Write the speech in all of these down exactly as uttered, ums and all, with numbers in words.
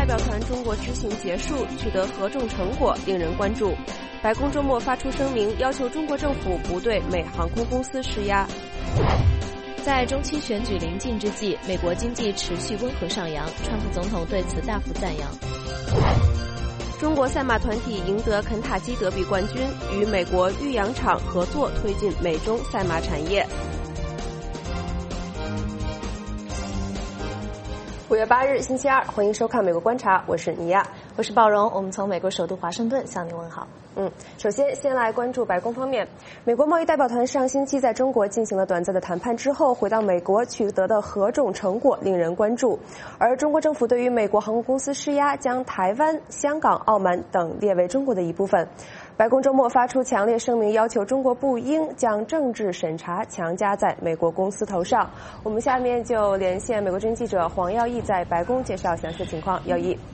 代表团中国之行结束，取得何种成果，令人关注。白宫周末发出声明，要求中国政府不对美航空公司施压。 在中期选举临近之际，美国经济持续温和上扬，川普总统对此大幅赞扬。 中国赛马团体赢得肯塔基德比冠军，与美国育养场合作推进美中赛马产业。五月八日，星期二，欢迎收看《美国观察》，我是尼亚， 我是鲍荣，我们从美国首都华盛顿向您问好。 嗯，首先先来关注白宫方面，美国贸易代表团上星期在中国进行了短暂的谈判之后，回到美国取得的何种成果令人关注。而中国政府对于美国航空公司施压，将台湾、香港、澳门等列为中国的一部分。白宫周末发出强烈声明，要求中国不应将政治审查强加在美国公司头上。我们下面就连线美国之音记者黄耀义，在白宫介绍详细情况。耀义。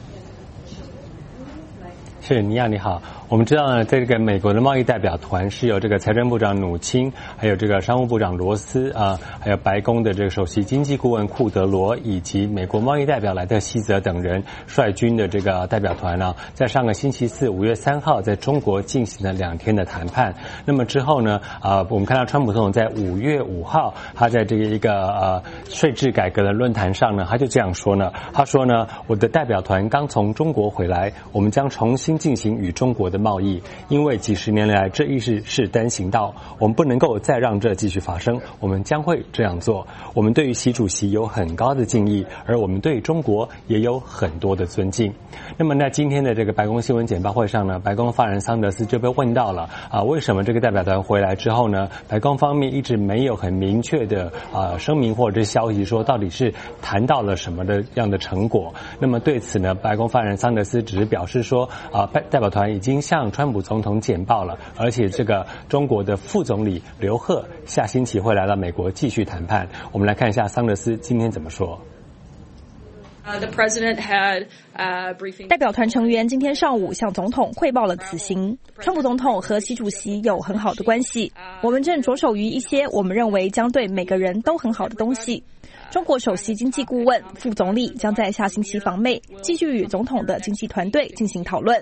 是，尼亚你好。我们知道呢，在这个美国的贸易代表团是由这个财政部长努钦，还有这个商务部长罗斯啊，还有白宫的这个首席经济顾问库德罗，以及美国贸易代表莱特希泽等人率军的这个代表团呢，在上个星期四五月三号在中国进行了两天的谈判。那么之后呢，啊，我们看到川普总统在五月五号，他在这个一个呃税制改革的论坛上呢，他就这样说呢，他说呢，我的代表团刚从中国回来，我们将重新进行与中国的贸易，因为几十年来这一直是单行道，我们不能够再让这继续发生，我们将会这样做。我们对于习主席有很高的敬意，而我们对中国也有很多的尊敬。那么在今天的这个白宫新闻简报会上呢，白宫发言人桑德斯就被问到了啊，为什么这个代表团回来之后呢，白宫方面一直没有很明确的啊声明或者是消息说到底是谈到了什么的样的成果。那么对此呢，白宫发言人桑德斯只是表示说啊，代表团已经向川普总统简报了，而且这个中国的副总理刘鹤下星期会来到美国继续谈判。我们来看一下桑德斯今天怎么说。 Uh, the president had uh, briefing. 代表团成员今天上午向总统汇报了此行。川普总统和习主席有很好的关系，我们正着手于一些我们认为将对每个人都很好的东西。中国首席经济顾问、副总理将在下星期访美，继续与总统的经济团队进行讨论。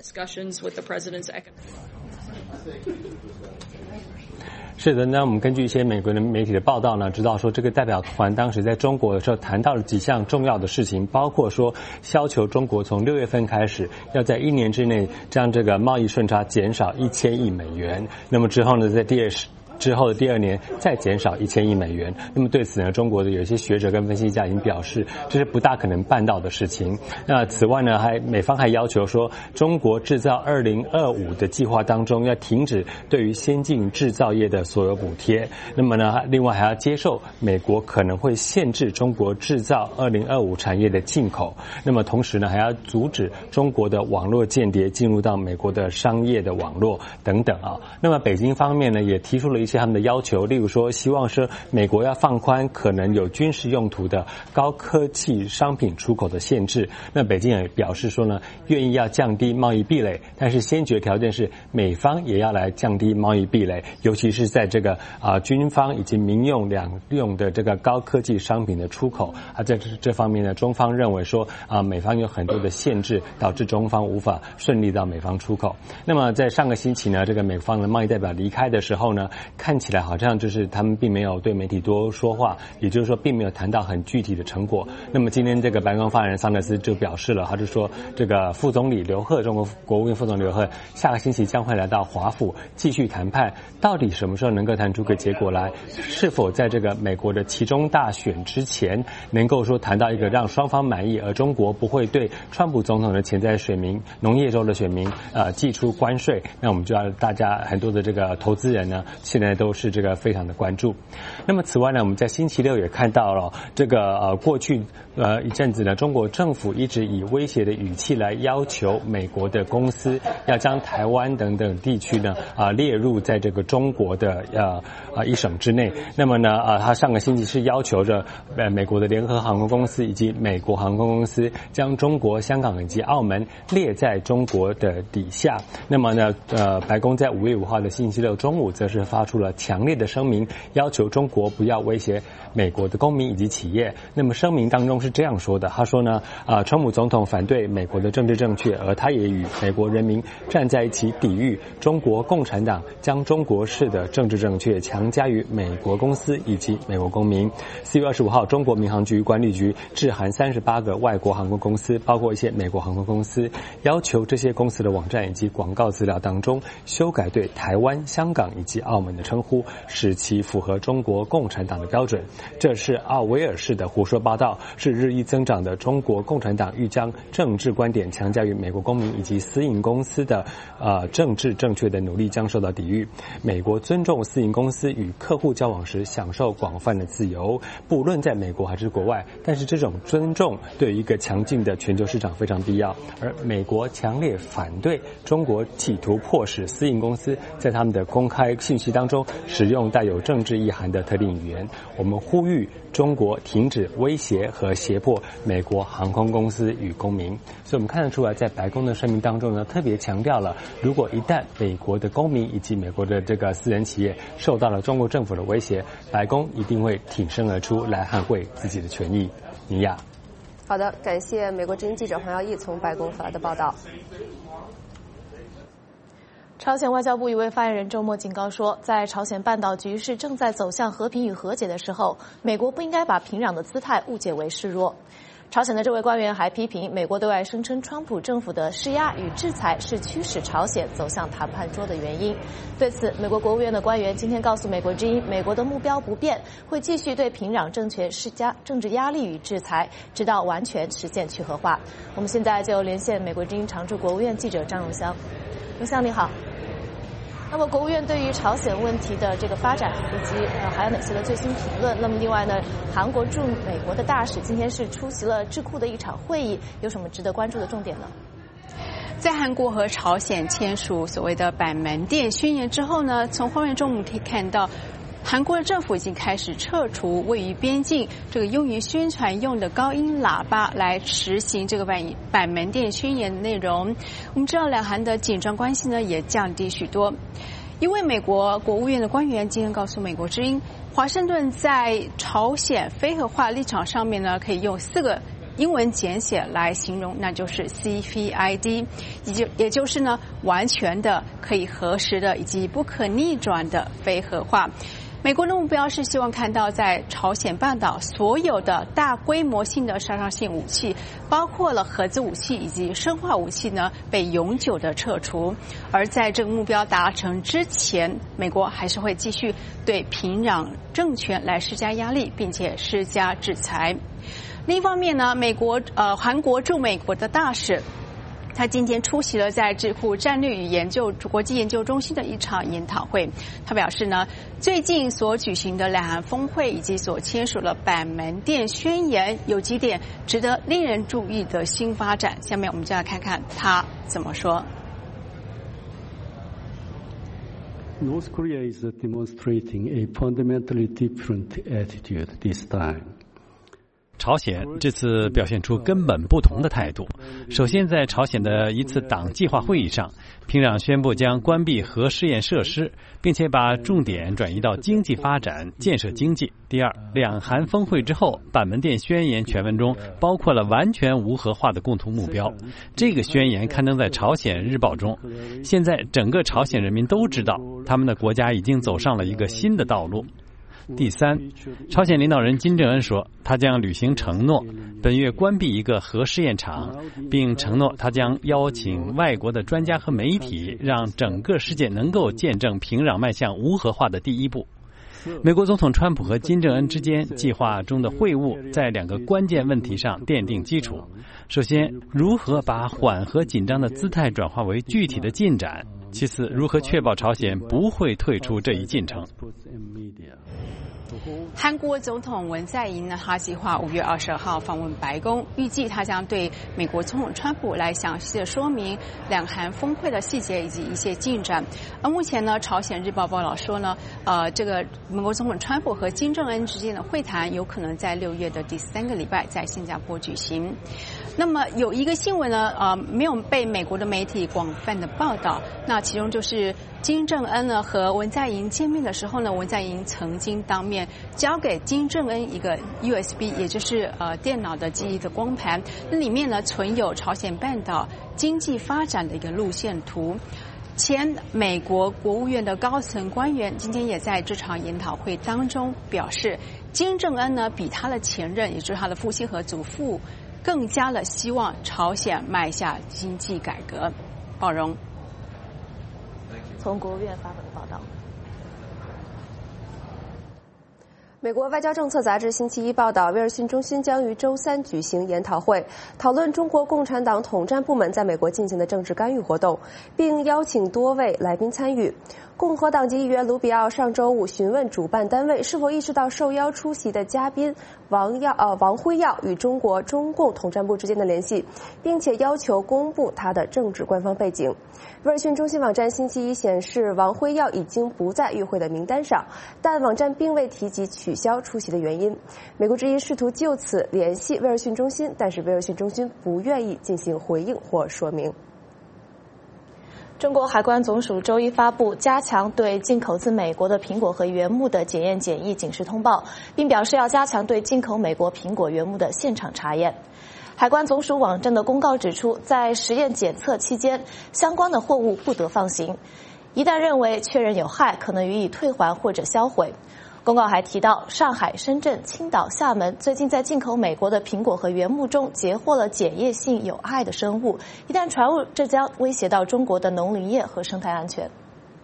是的，那我们根据一些美国的媒体的报道呢，知道说这个代表团当时在中国的时候谈到了几项重要的事情，包括说要求中国从六月份开始要在一年之内将这个贸易顺差减少一千亿美元。那么之后呢，在第二之后的第二年再减少一千亿美元。那么对此呢，中国的有一些学者跟分析家已经表示，这是不大可能办到的事情。那此外呢，还美方还要求说，中国制造二零二五的计划当中要停止对于先进制造业的所有补贴。那么呢，另外还要接受美国可能会限制中国制造二零二五产业的进口。那么同时呢，还要阻止中国的网络间谍进入到美国的商业的网络等等啊。那么北京方面呢，也提出了一些他们的要求，例如说希望是美国要放宽可能有军事用途的高科技商品出口的限制。那北京也表示说呢，愿意要降低贸易壁垒，但是先决条件是美方也要来降低贸易壁垒，尤其是在这个啊、呃、军方以及民用两用的这个高科技商品的出口啊，在这这方面呢，中方认为说啊、呃、美方有很多的限制，导致中方无法顺利到美方出口。那么在上个星期呢，这个美方的贸易代表离开的时候呢，看起来好像就是他们并没有对媒体多说话，也就是说并没有谈到很具体的成果。那么今天这个白宫发言人桑德斯就表示了，他就说这个副总理刘鹤，中国国务院副总理刘鹤下个星期将会来到华府继续谈判，到底什么时候能够谈出个结果来，是否在这个美国的期中大选之前能够说谈到一个让双方满意，而中国不会对川普总统的潜在选民农业州的选民呃寄出关税，那我们就要大家很多的这个投资人呢现在都是这个非常的关注。那么此外呢，我们在星期六也看到了这个呃过去呃一阵子呢，中国政府一直以威胁的语气来要求美国的公司要将台湾等等地区呢啊、呃、列入在这个中国的呃啊一省之内。那么呢啊、呃，他上个星期是要求着呃美国的联合航空公司以及美国航空公司将中国、香港以及澳门列在中国的底下。那么呢呃白宫在五月五号的星期六中午则是发出出了强烈的声明，要求中国不要威胁美国的公民以及企业。那么声明当中是这样说的，他说呢，啊，川普总统反对美国的政治正确，而他也与美国人民站在一起，抵御中国共产党将中国式的政治正确强加于美国公司以及美国公民。四月二十五号，中国民航局管理局致函三十八个外国航空公司，包括一些美国航空公司，要求这些公司的网站以及广告资料当中修改对台湾、香港以及澳门的称呼，使其符合中国共产党的标准。这是奥威尔式的胡说八道，是日益增长的中国共产党欲将政治观点强加于美国公民以及私营公司的呃政治正确的努力将受到抵御。美国尊重私营公司与客户交往时享受广泛的自由，不论在美国还是国外，但是这种尊重对于一个强劲的全球市场非常必要。而美国强烈反对中国企图迫使私营公司在他们的公开信息当中使用带有政治意涵的特定语言。我们呼吁中国停止威胁和胁迫美国航空公司与公民。所以我们看得出来，在白宫的声明当中呢，特别强调了，如果一旦美国的公民以及美国的这个私人企业受到了中国政府的威胁，白宫一定会挺身而出来捍卫自己的权益。尼亚， 好的，感谢美国之音记者黄耀义从白宫发来的报道。 朝鲜外交部一位发言人周末警告说，在朝鲜半岛局势正在走向和平与和解的时候，美国不应该把平壤的姿态误解为示弱。朝鲜的这位官员还批评美国对外声称川普政府的施压与制裁是驱使朝鲜走向谈判桌的原因。对此，美国国务院的官员今天告诉美国之音，美国的目标不变，会继续对平壤政权施加政治压力与制裁，直到完全实现去核化。我们现在就连线美国之音常驻国务院记者张荣香。荣香你好。那么国务院对于朝鲜问题的这个发展以及呃还有哪些的最新评论？那么另外呢，韩国驻美国的大使今天是出席了智库的一场会议，有什么值得关注的重点呢？ 在韩国和朝鲜签署所谓的板门店宣言之后呢，从画面中我们可以看到，韩国的政府已经开始撤除位于边境这个用于宣传用的高音喇叭，来实行这个板板门店宣言的内容。我们知道两韩的紧张关系呢也降低许多。一位美国国务院的官员今天告诉美国之音，华盛顿在朝鲜非核化立场上面呢，可以用四个英文简写来形容，那就是 C P I D， 也就也就是呢完全的、可以核实的以及不可逆转的非核化。美国的目标是希望看到在朝鲜半岛所有的大规模性的杀伤性武器，包括了核子武器以及生化武器呢，被永久的撤除。而在这个目标达成之前，美国还是会继续对平壤政权来施加压力，并且施加制裁。另一方面呢，美国呃韩国驻美国的大使，他今天出席了在智库战略与研究国际研究中心的一场研讨会。他表示呢，最近所举行的两韩峰会以及所签署的板门店宣言，有几点值得令人注意的新发展。下面我们就来看看他怎么说。 North Korea is demonstrating a fundamentally different attitude this time. 朝鲜这次表现出根本不同的态度。首先，在朝鲜的一次党计划会议上，平壤宣布将关闭核试验设施，并且把重点转移到经济发展、建设经济。第二，两韩峰会之后，板门店宣言全文中包括了完全无核化的共同目标。这个宣言刊登在朝鲜日报中。现在整个朝鲜人民都知道，他们的国家已经走上了一个新的道路。第三，朝鲜领导人金正恩说，他将履行承诺，本月关闭一个核试验场，并承诺他将邀请外国的专家和媒体，让整个世界能够见证平壤迈向无核化的第一步。美国总统川普和金正恩之间计划中的会晤，在两个关键问题上奠定基础。首先，如何把缓和紧张的姿态转化为具体的进展；其次，如何确保朝鲜不会退出这一进程。 韩国总统文在寅呢，他计划五月二十二号访问白宫，预计他将对美国总统川普来详细的说明两韩峰会的细节以及一些进展。而目前呢，朝鲜日报报道说呢，呃，这个美国总统川普和金正恩之间的会谈有可能在六月的第三个礼拜在新加坡举行。 那么有一个新闻呢，呃，没有被美国的媒体广泛的报道，那其中就是金正恩呢和文在寅见面的时候呢，文在寅曾经当面交给金正恩一个 U S B， 也就是呃电脑的记忆的光盘，那里面呢存有朝鲜半岛经济发展的一个路线图。前美国国务院的高层官员今天也在这场研讨会当中表示，金正恩呢比他的前任，也就是他的父亲和祖父，更加的希望朝鲜迈下经济改革。宝荣， 从国务院发表的报道。 美国外交政策杂志星期一报道，威尔逊中心将于周三举行研讨会，讨论中国共产党统战部门在美国进行的政治干预活动，并邀请多位来宾参与。共和党籍议员卢比奥上周五询问主办单位是否意识到受邀出席的嘉宾王耀呃王辉耀与中国中共统战部之间的联系，并且要求公布他的政治官方背景。威尔逊中心网站星期一显示，王辉耀已经不在与会的名单上，但网站并未提及取消出席的原因。美国之音试图就此联系威尔逊中心，但是威尔逊中心不愿意进行回应或说明。 中国海关总署周一发布加强对进口自美国的苹果和原木的检验检疫警示通报，并表示要加强对进口美国苹果原木的现场查验。海关总署网站的公告指出，在实验检测期间，相关的货物不得放行，一旦认为确认有害，可能予以退还或者销毁。公告还提到，上海、深圳、青岛、厦门最近在进口美国的苹果和原木中截获了检验性有害的生物，一旦传入，这将威胁到中国的农林业和生态安全。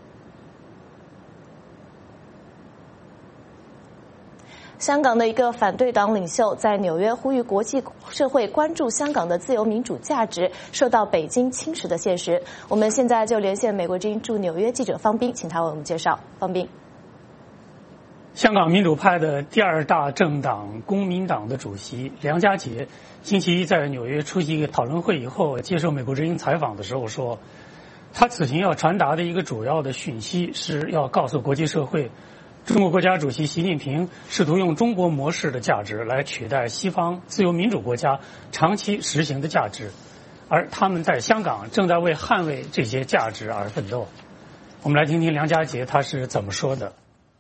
香港的一个反对党领袖在纽约呼吁国际社会关注香港的自由民主价值受到北京侵蚀的现实。我们现在就连线美国之音驻纽约记者方斌，请他为我们介绍。方斌。 香港民主派的第二大政党公民党的主席梁家杰星期一在纽约出席一个讨论会以后，接受美国之音采访的时候说，他此行要传达的一个主要的讯息是要告诉国际社会，中国国家主席习近平试图用中国模式的价值来取代西方自由民主国家长期实行的价值，而他们在香港正在为捍卫这些价值而奋斗。我们来听听梁家杰他是怎么说的。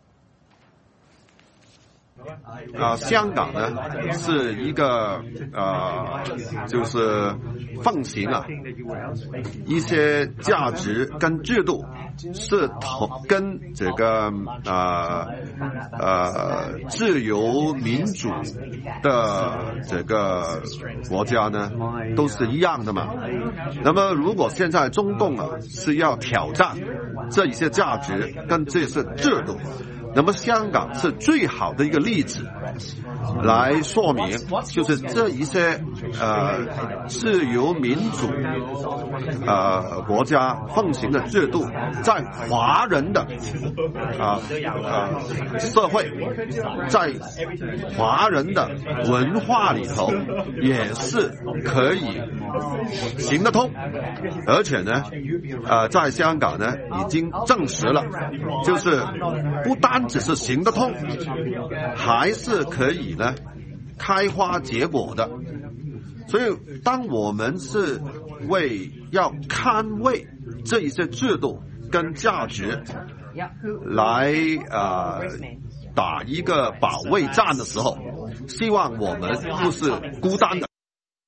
啊、呃，香港呢是一个呃，就是奉行啊一些价值跟制度是同跟这个呃呃自由民主的这个国家呢都是一样的嘛。那么如果现在中共啊是要挑战这一些价值跟这些制度，那么香港是最好的一个例子，来说明就是这一些呃自由民主呃国家奉行的制度，在华人的啊呃, 呃社会，在华人的文化里头也是可以行得通，而且呢呃在香港呢已经证实了，就是不单只是行得通，还是可以呢开花结果的。所以当我们是为要捍卫这一些制度跟价值来呃打一个保卫战的时候，希望我们不是孤单的。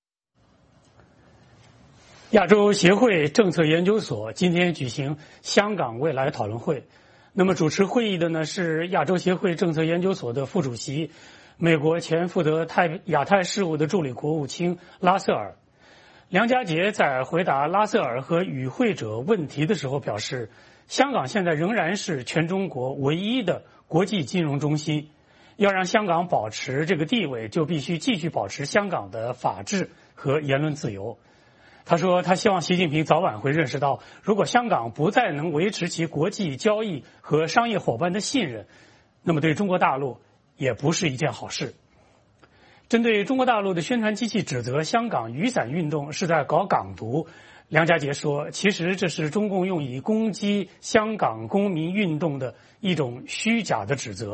亚洲协会政策研究所今天举行香港未来讨论会，那么主持会议的呢是亚洲协会政策研究所的副主席，美国前负责太亚太事务的助理国务卿拉瑟尔。梁家杰在回答拉瑟尔和与会者问题的时候表示，香港现在仍然是全中国唯一的国际金融中心，要让香港保持这个地位，就必须继续保持香港的法治和言论自由。他说他希望习近平早晚会认识到，如果香港不再能维持其国际交易和商业伙伴的信任，那么对中国大陆也不是一件好事。针对中国大陆的宣传机器指责香港雨伞运动是在搞港独，梁家杰说，其实这是中共用以攻击香港公民运动的一种虚假的指责，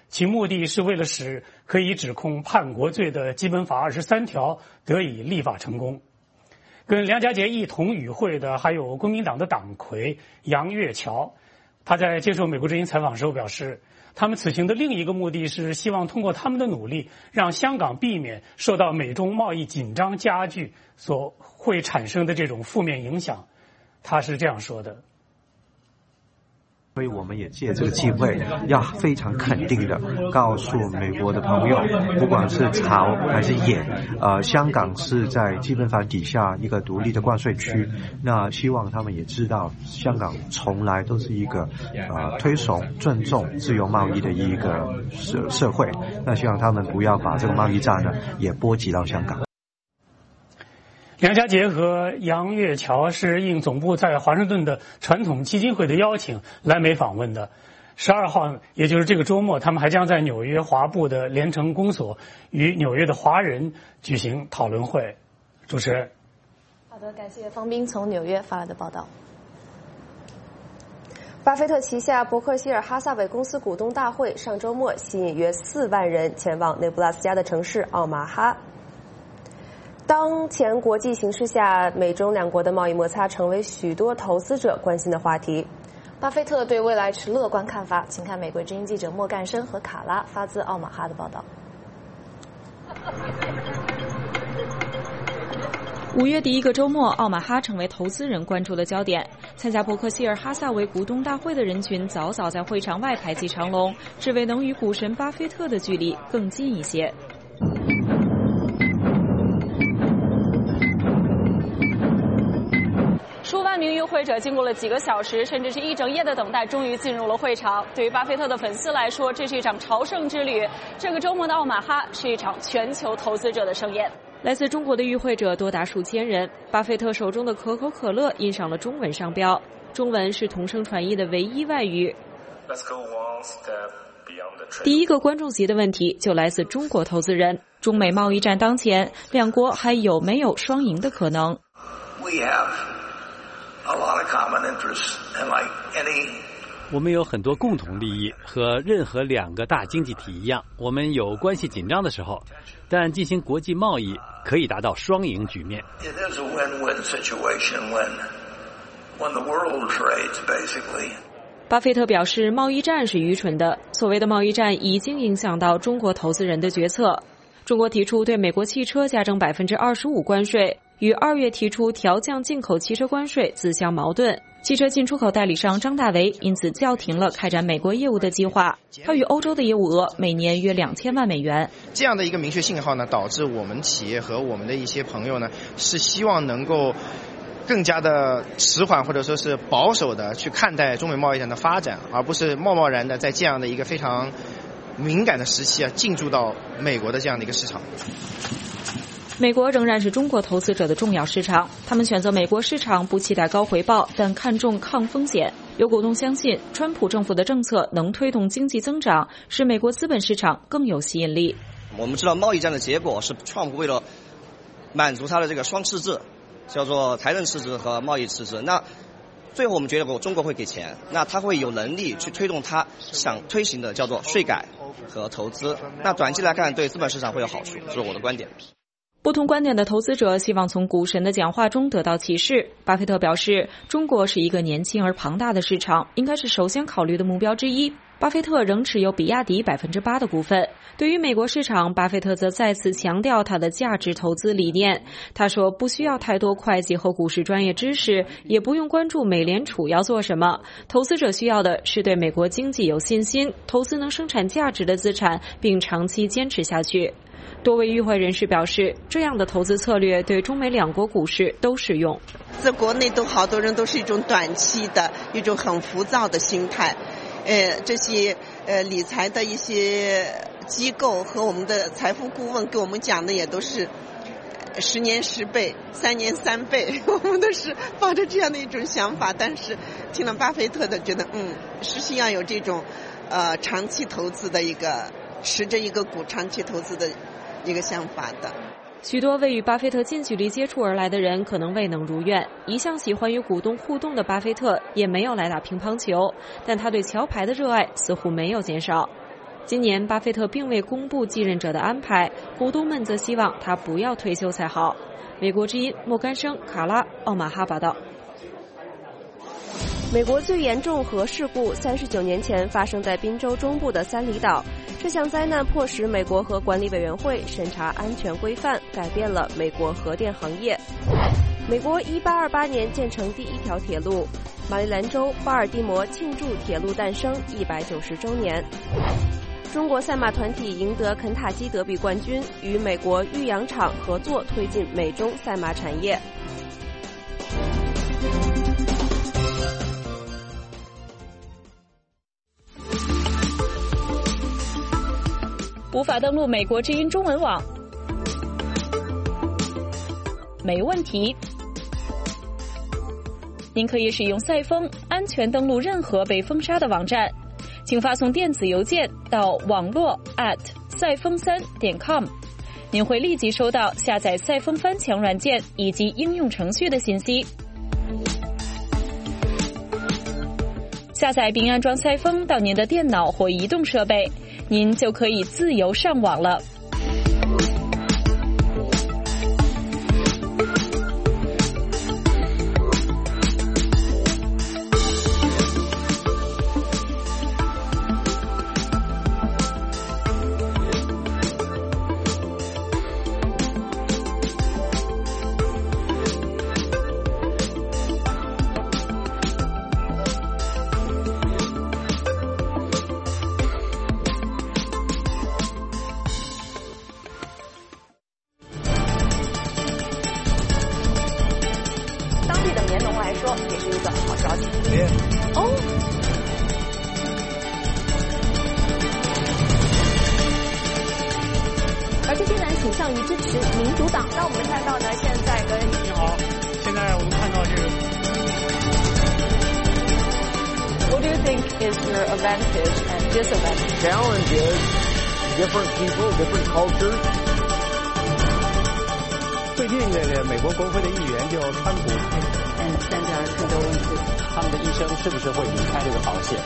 其目的是为了使可以指控叛国罪的基本法二十三条得以立法成功。跟梁家杰一同与会的还有国民党的党魁杨岳桥，他在接受美国之音采访时候表示，他们此行的另一个目的是希望通过他们的努力，让香港避免受到美中贸易紧张加剧所会产生的这种负面影响。他是这样说的。 所以我们也借这个机会，要非常肯定的告诉美国的朋友，不管是朝还是野，呃，香港是在基本法底下一个独立的关税区。那希望他们也知道，香港从来都是一个呃推崇、尊重自由贸易的一个社社会。那希望他们不要把这个贸易战呢也波及到香港。 梁家杰和杨岳桥是应总部在华盛顿的传统基金会的邀请来美访问的。十二号，也就是这个周末，他们还将在纽约华埠的联成公所与纽约的华人举行讨论会。主持人， 好的，感谢方斌从纽约发来的报道。 巴菲特旗下伯克希尔哈萨韦公司股东大会上周末吸引约四万人前往内布拉斯加的城市奥马哈。当前国际形势下，美中两国的贸易摩擦成为许多投资者关心的话题。 巴菲特对未来持乐观看法，请看美国之音记者莫干生和卡拉发自奥马哈的报道。 五月第一个周末，奥马哈成为投资人关注的焦点。参加伯克希尔哈萨韦股东大会的人群早早在会场外排起长龙，只为能与股神巴菲特的距离更近一些。 数万名与会者经过了几个小时，甚至是一整夜的等待，终于进入了会场。对于巴菲特的粉丝来说，这是一场朝圣之旅。这个周末的奥马哈是一场全球投资者的盛宴。 来自中国的与会者多达数千人。巴菲特手中的可口可乐印上了中文商标，中文是同声传译的唯一外语。第一个观众席的问题就来自中国投资人：中美贸易战当前，两国还有没有双赢的可能？ We have a lot of common interests, and like any 我们有很多共同利益，和任何两个大经济体一样，我们有关系紧张的时候，但进行国际贸易可以达到双赢局面。 It is a win-win situation when when the world trades, basically. 巴菲特表示，贸易战是愚蠢的。所谓的贸易战已经影响到中国投资人的决策。中国提出对美国汽车加征百分之二十五关税，与二月提出调降进口汽车关税自相矛盾。汽车进出口代理商张大为因此叫停了开展美国业务的计划。他与欧洲的业务额每年约两千万美元。 这样的一个明确信号呢，导致我们企业和我们的一些朋友呢，是希望能够更加的迟缓或者说是保守的去看待中美贸易战的发展，而不是贸贸然的在这样的一个非常敏感的时期啊，进驻到美国的这样的一个市场。 美国仍然是中国投资者的重要市场，他们选择美国市场不期待高回报，但看重抗风险。有股东相信，川普政府的政策能推动经济增长，使美国资本市场更有吸引力。 我们知道贸易战的结果是川普为了满足他的这个双赤字，叫做财政赤字和贸易赤字。那最后我们觉得中国会给钱，那他会有能力去推动他想推行的叫做税改和投资。那短期来看，对资本市场会有好处，这是我的观点。 不同观点的投资者希望从股神的讲话中得到启示。巴菲特表示，中国是一个年轻而庞大的市场，应该是首先考虑的目标之一。巴菲特仍持有比亚迪百分之八的股份。对于美国市场，巴菲特则再次强调他的价值投资理念。他说，不需要太多会计和股市专业知识，也不用关注美联储要做什么。投资者需要的是对美国经济有信心，投资能生产价值的资产，并长期坚持下去。多位与会人士表示，这样的投资策略对中美两国股市都适用。 在国内都好多人都是一种短期的一种很浮躁的心态，呃，这些呃理财的一些机构和我们的财富顾问给我们讲的也都是十年十倍，三年三倍，我们都是抱着这样的一种想法。但是听了巴菲特的，觉得嗯，是需要有这种呃长期投资的一个持着一个股长期投资的一个想法的。 许多未与巴菲特近距离接触而来的人可能未能如愿。一向喜欢与股东互动的巴菲特也没有来打乒乓球，但他对桥牌的热爱似乎没有减少。 今年巴菲特并未公布继任者的安排，股东们则希望他不要退休才好。美国之音莫干生、卡拉、奥马哈报道。 美国最严重核事故三十九年前发生在宾州中部的三里岛，这项灾难迫使美国核管理委员会审查安全规范，改变了美国核电行业。美国一八二八年建成第一条铁路，马里兰州巴尔的摩庆祝铁路诞生一百九十周年。中国赛马团体赢得肯塔基德比冠军，与美国育养场合作推进美中赛马产业。 无法登录美国之音中文网？没问题，您可以使用赛风安全登录任何被封杀的网站，请发送电子邮件到网络 at 赛风三点 com， 您会立即收到下载赛风翻墙软件以及应用程序的信息。下载并安装赛风到您的电脑或移动设备，您就可以自由上网了。 最近这个美国国会的议员就川普，嗯，现在很多问题，他们的医生是不是会离开这个保险？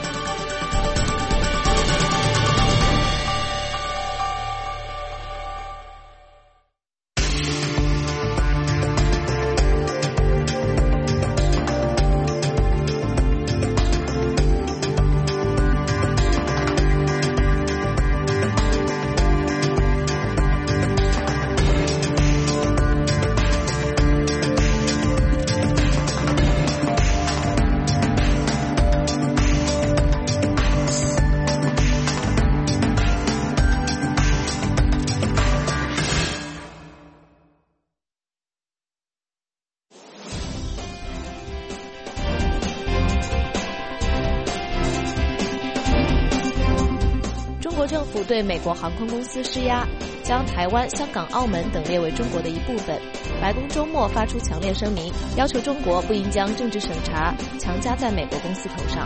政府对美国航空公司施压，将台湾、香港、澳门等列为中国的一部分。白宫周末发出强烈声明，要求中国不应将政治审查强加在美国公司头上。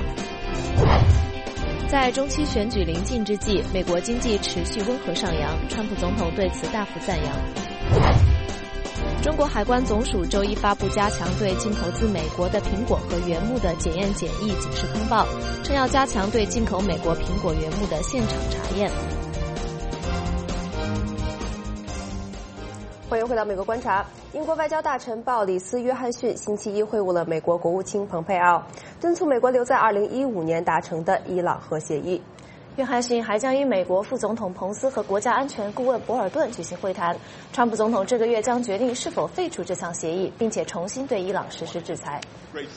在中期选举临近之际，美国经济持续温和上扬，川普总统对此大幅赞扬。中国海关总署周一发布加强对进口自美国的苹果和原木的检验检疫警示通报，称要加强对进口美国苹果原木的现场查验。 欢迎回到美国观察。英国外交大臣鲍里斯·约翰逊星期一会晤了美国国务卿蓬佩奥，敦促美国留在二零一五年达成的伊朗核协议。 约翰逊还将与美国副总统彭斯和国家安全顾问博尔顿举行会谈。川普总统这个月将决定是否废除这项协议，并且重新对伊朗实施制裁。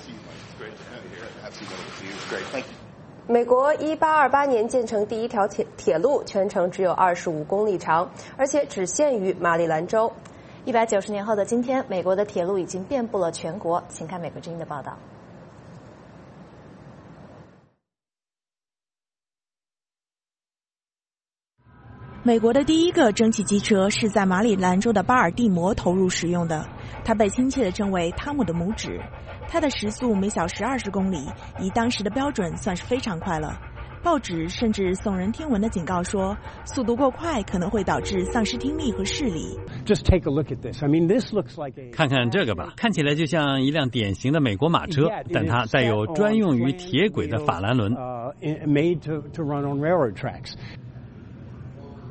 美国一八二八年建成第一条铁铁路，全程只有二十五公里长，而且只限于马里兰州。 一百九十年后的今天，美国的铁路已经遍布了全国。请看美国之音的报道。 美国的第一个蒸汽机车是在马里兰州的巴尔的摩投入使用的，它被亲切地称为汤姆的拇指。它的时速每小时二十公里，以当时的标准算是非常快了。报纸甚至耸人听闻的警告说，速度过快可能会导致丧失听力和视力。 Just take a look at this. I mean, this looks like a... 看看这个吧，看起来就像一辆典型的美国马车，但它带有专用于铁轨的法兰轮。 Uh, made to, to run on railroad tracks.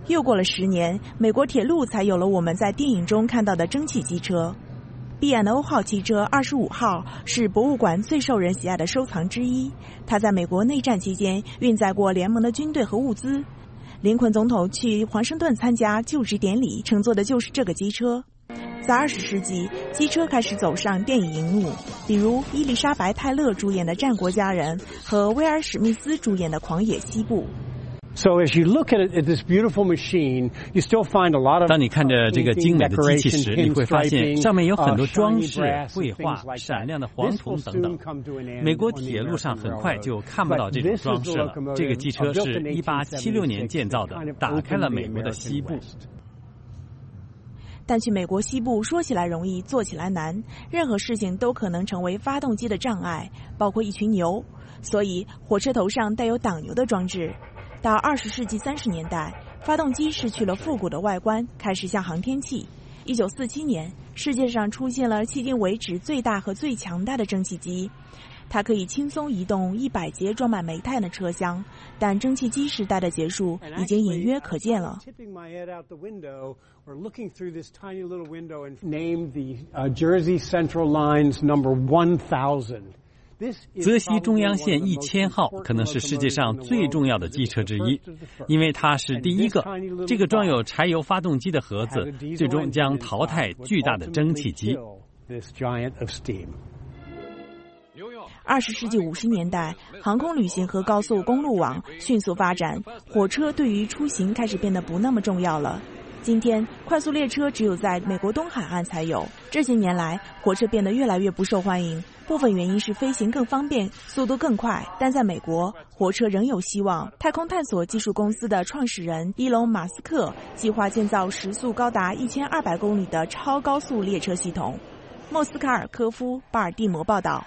又过了十年，美国铁路才有了我们在电影中看到的蒸汽机车。B and O 号汽车二十五号是博物馆最受人喜爱的收藏之一，它在美国内战期间运载过联盟的军队和物资。林肯总统去华盛顿参加就职典礼，乘坐的就是这个机车。在二十世纪，机车开始走上电影荧幕，比如伊丽莎白·泰勒主演的《战国佳人》和威尔·史密斯主演的《狂野西部》。 So as you look at, it, at this beautiful machine, you still find a lot of. 当你看着这个精美的机器时，你会发现上面有很多装饰、绘画、闪亮的黄铜等等。美国铁路上很快就看不到这种装饰了。这个机车是一八七六年建造的，打开了美国的西部。 但去美国西部说起来容易，做起来难，任何事情都可能成为发动机的障碍，包括一群牛。所以火车头上带有挡牛的装置。到二十世纪三十年代，发动机失去了复古的外观，开始像航天器。一九四七年，世界上出现了迄今为止最大和最强大的蒸汽机，它可以轻松移动一百节装满煤炭的车厢。但蒸汽机时代的结束已经隐约可见了。 泽西中央线一千号可能是世界上最重要的机车之一，因为它是第一个。这个装有柴油发动机的盒子，最终将淘汰巨大的蒸汽机。 二十世纪五十年代，航空旅行和高速公路网迅速发展，火车对于出行开始变得不那么重要了。今天，快速列车只有在美国东海岸才有。这些年来，火车变得越来越不受欢迎。部分原因是飞行更方便，速度更快，但在美国，火车仍有希望。太空探索技术公司的创始人伊隆·马斯克计划建造时速高达一千二百公里的超高速列车系统。莫斯卡尔科夫、巴尔的摩报道。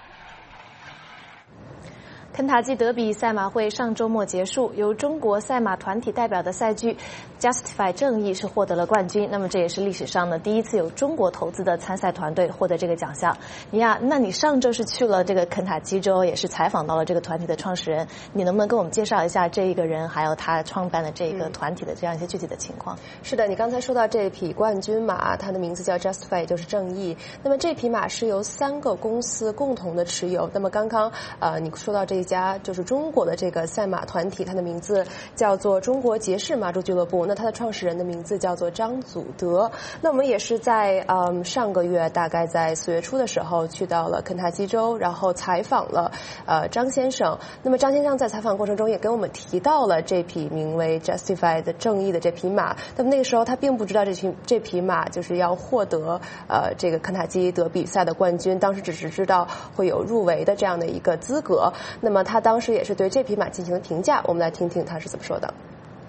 肯塔基德比赛马会上周末结束，由中国赛马团体代表的赛驹 Justify 正义是获得了冠军。那么这也是历史上呢第一次有中国投资的参赛团队获得这个奖项。尼亚，那你上周是去了这个肯塔基州，也是采访到了这个团体的创始人，你能不能跟我们介绍一下这一个人，还有他创办的这个团体的这样一些具体的情况？ 是的，你刚才说到这匹冠军马，它的名字叫 Justify， 也就是正义。那么这匹马是由三个公司共同的持有。那么刚刚呃你说到这一家就是中国的这个赛马团体，它的名字叫做中国杰士马术俱乐部。那它的创始人的名字叫做张祖德。那我们也是在嗯上个月，大概在四月初的时候去到了肯塔基州，然后采访了呃张先生。那么张先生在采访过程中也跟我们提到了这匹名为 Justify 的正义的这匹马。那么那个时候他并不知道这匹这匹马就是要获得呃这个肯塔基德比赛的冠军，当时只是知道会有入围的这样的一个资格。那么他当时也是对这匹马进行了评价，我们来听听他是怎么说的。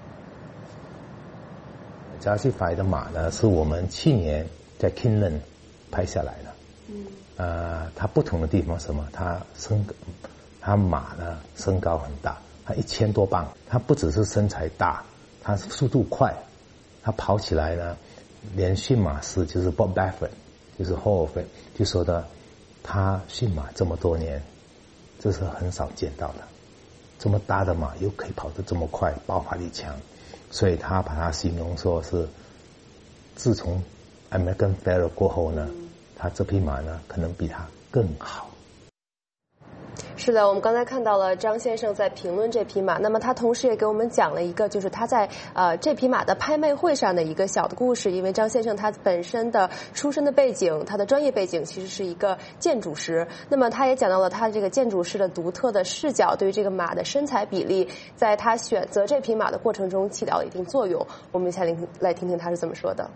Justify 的马呢，是我们去年在 Kinlan 拍下来的。嗯。呃，它不同的地方是什么？它身，它马呢身高很大，它一千多磅。它不只是身材大，它速度快。它跑起来呢，连驯马师就是 Bob Baffert， 就是 Hall of Fame 就说的，他驯马这么多年，这是很少见到的。这么大的马又可以跑得这么快，爆发力强。所以他把它形容说是，自从 American Pharoah 过后呢，他这匹马呢可能比他更好。 是的，我们刚才看到了张先生在评论这匹马，那么他同时也给我们讲了一个就是他在呃这匹马的拍卖会上的一个小的故事。因为张先生他本身的出身的背景，他的专业背景其实是一个建筑师，那么他也讲到了他这个建筑师的独特的视角对于这个马的身材比例在他选择这匹马的过程中起到了一定作用。我们一起来来听听他是怎么说的。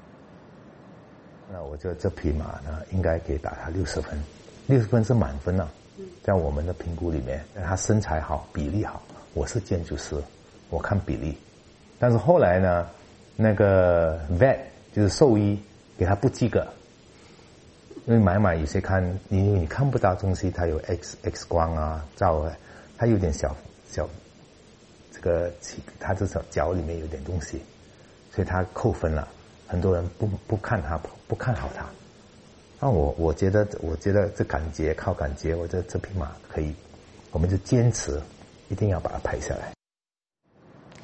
那我觉得这匹马呢应该给打他六十分，六十分是满分了。在我们的评估里面，他身材好，比例好。我是建筑师，我看比例。但是后来呢，那个 vet 就是兽医给他不及格，因为买马有些看你你看不到东西，它有 X X 光啊照，它有点小小这个它这脚脚里面有点东西，所以他扣分了。很多人不不看他不看好他。那我我觉得，我觉得这感觉靠感觉，我觉得这匹马可以，我们就坚持，一定要把它拍下来。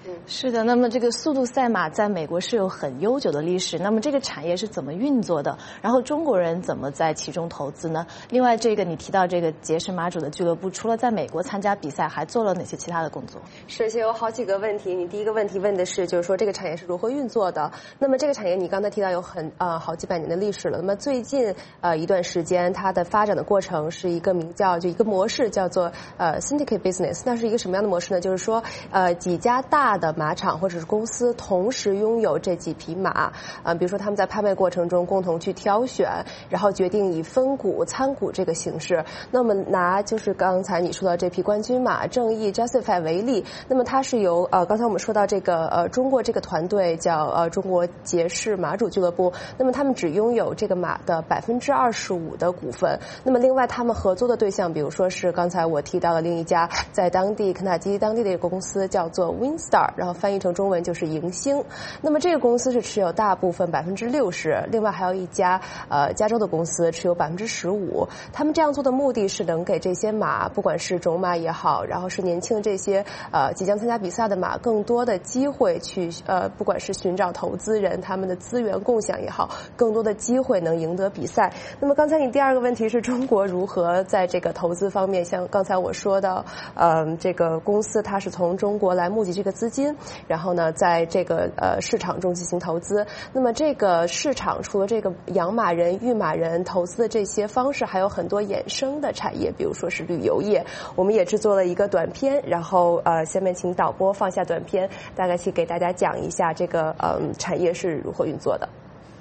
是的，那么这个速度赛马在美国是有很悠久的历史，那么这个产业是怎么运作的？然后中国人怎么在其中投资呢？另外，这个你提到这个杰士马主的俱乐部，除了在美国参加比赛，还做了哪些其他的工作？ 是，其实有好几个问题。你第一个问题问的是，就是说这个产业是如何运作的？那么这个产业你刚才提到有很呃好几百年的历史了。那么最近呃一段时间，它的发展的过程是一个名叫就一个模式叫做呃 syndicate business。那是一个什么样的模式呢？就是说呃几家大的马场或者是公司同时拥有这几匹马，呃，比如说他们在拍卖过程中共同去挑选，然后决定以分股参股这个形式。那么拿就是刚才你说到这匹冠军马正义 Justify 为例，那么它是由呃刚才我们说到这个呃中国这个团队叫呃中国杰士马主俱乐部，那么他们只拥有这个马的百分之二十五的股份。那么另外他们合作的对象，比如说是刚才我提到的另一家在当地肯塔基当地的一个公司叫做 Winstar， 然后翻译成中文就是迎星。那么这个公司是持有大部分百分之六十，另外还有一家呃加州的公司持有百分之十五。他们这样做的目的是能给这些马，不管是种马也好，然后是年轻的这些呃即将参加比赛的马，更多的机会去呃不管是寻找投资人，他们的资源共享也好，更多的机会能赢得比赛。那么刚才你第二个问题是中国如何在这个投资方面，像刚才我说的，呃这个公司它是从中国来募集这个资金，然后呢在这个呃市场中进行投资。那么这个市场除了这个养马人、育马人投资的这些方式，还有很多衍生的产业，比如说是旅游业。我们也制作了一个短片，然后呃下面请导播放下短片，大概去给大家讲一下这个呃产业是如何运作的。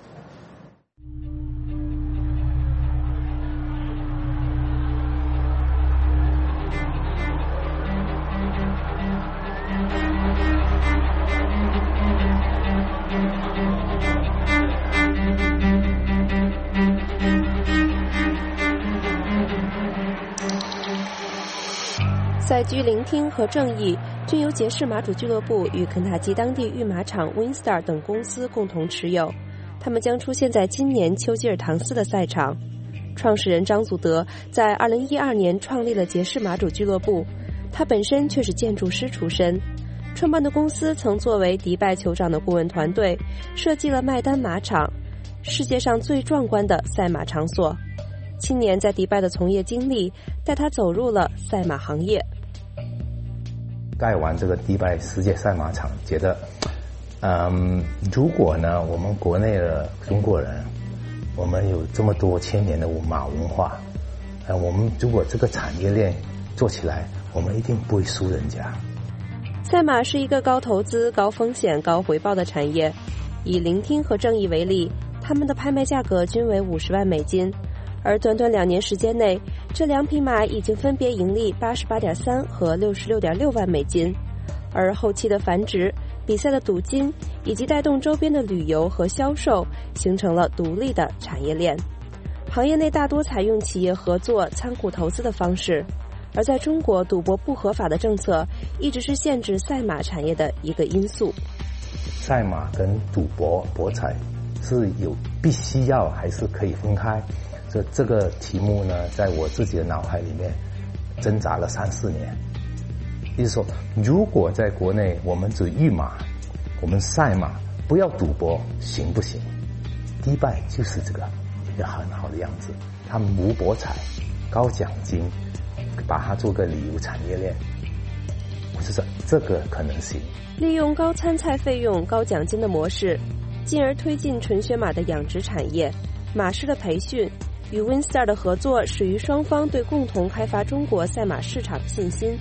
赛居聆听和正义均由杰士马主俱乐部与肯塔基当地育马场 Winstar 等公司共同持有，他们将出现在今年丘吉尔唐斯的赛场。创始人张祖德在二零一二年创立了杰士马主俱乐部，他本身却是建筑师出身。创办的公司曾作为迪拜酋长的顾问团队，设计了麦丹马场，世界上最壮观的赛马场所。七年在迪拜的从业经历带他走入了赛马行业。 盖完这个迪拜世界赛马场，觉得，嗯，如果呢，我们国内的中国人，我们有这么多千年的马文化，呃，我们如果这个产业链做起来，我们一定不会输人家。 赛马是一个高投资、高风险、高回报的产业。以聆听和正义为例，他们的拍卖价格均为五十万美金。而短短两年时间内，这两匹马已经分别盈利八十八点三和六十六点六万美金，而后期的繁殖、比赛的赌金以及带动周边的旅游和销售，形成了独立的产业链。行业内大多采用企业合作、参股投资的方式，而在中国，赌博不合法的政策一直是限制赛马产业的一个因素。 赛马跟赌博、博彩是有必须要还是可以分开？这这个题目呢，在我自己的脑海里面挣扎了三四年。也就是说，如果在国内我们只育马，我们赛马，不要赌博，行不行？迪拜就是这个一个很好的样子，他们无博彩、高奖金，把它做个旅游产业链，我就说这个可能行。 利用高参赛费用、高奖金的模式，进而推进纯血马的养殖产业、马师的培训。与 Winstar 的合作始于双方对共同开发中国赛马市场的信心。